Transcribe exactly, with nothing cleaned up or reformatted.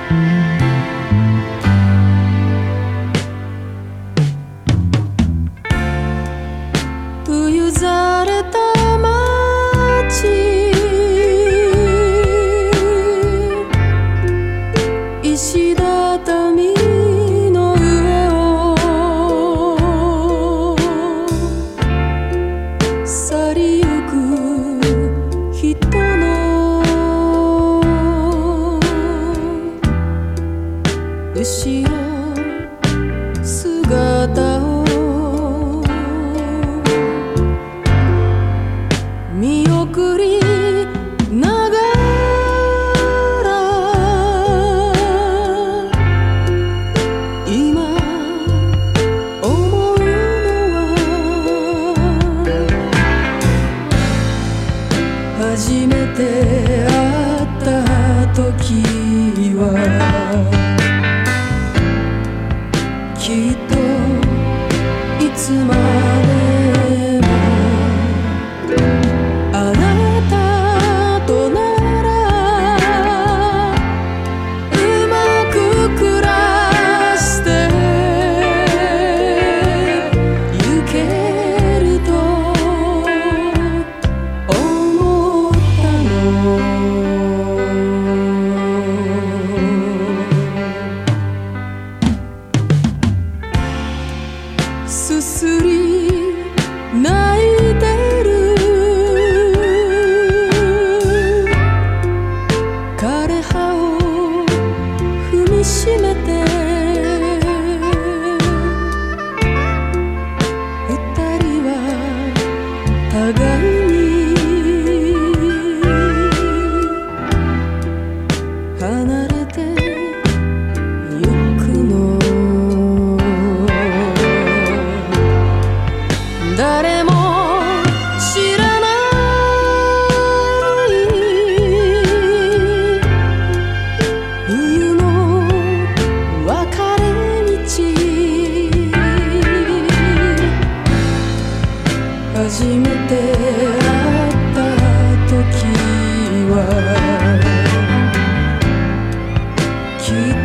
冬ざれた街、石畳の上を去りゆく人の後ろ姿を見送りながら今思うのは初めて会った時はきっといつまでもあなたとならうまく暮らしてゆけると思ったの。すすり泣いてる枯葉を踏みしめて二人は互いに離れてゆくの。誰も知らない冬の別れ道、初めて会った時はきっと